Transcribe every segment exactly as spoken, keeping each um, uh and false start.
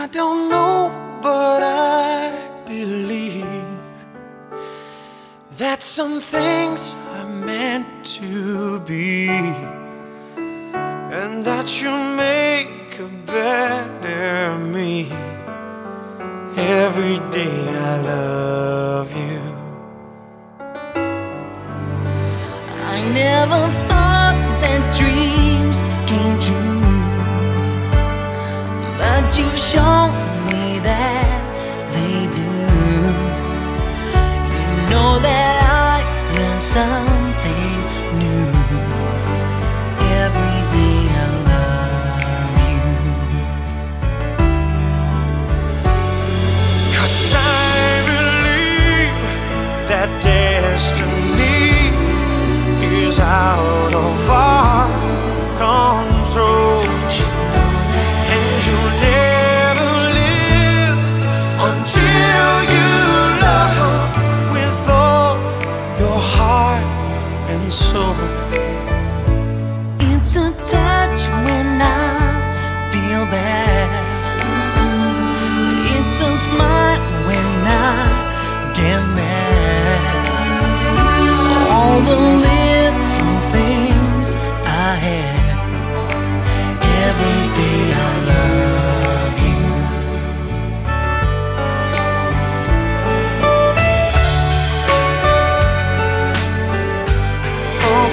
I don't know, but I believe that some things are meant to be, and that you'll make a better me. Every day I love you. I never thought that dreams came true, but you've shown me that they do. You know that I learned something new. Every day I love you. 'Cause I believe that destiny is out of our control, and you'll never live until you love with all your heart and soul. It's a touch when I feel bad. It's a smile when I get mad. All the little things I had. Every day I love you. Oh,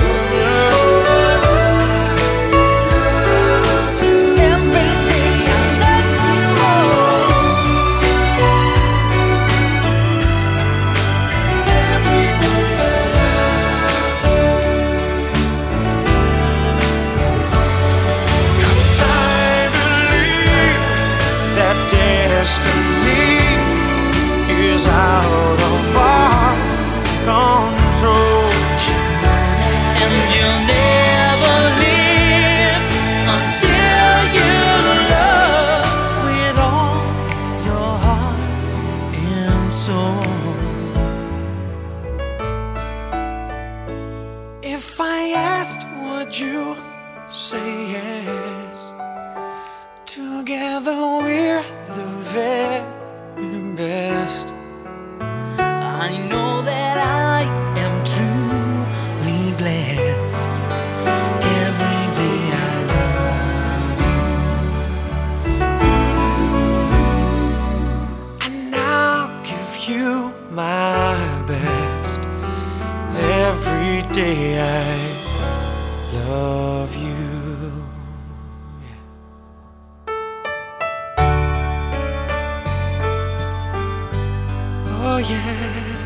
Every day I love you. Every day I love you. 'cause I believe that destiny is out of our control, And you'll never live until you love with all your heart and soul. if I asked, would you say yes? Together we're the very best. I know that I am truly blessed. Every day I love you. And I'll give you my best. Every day I love you. Oh yeah.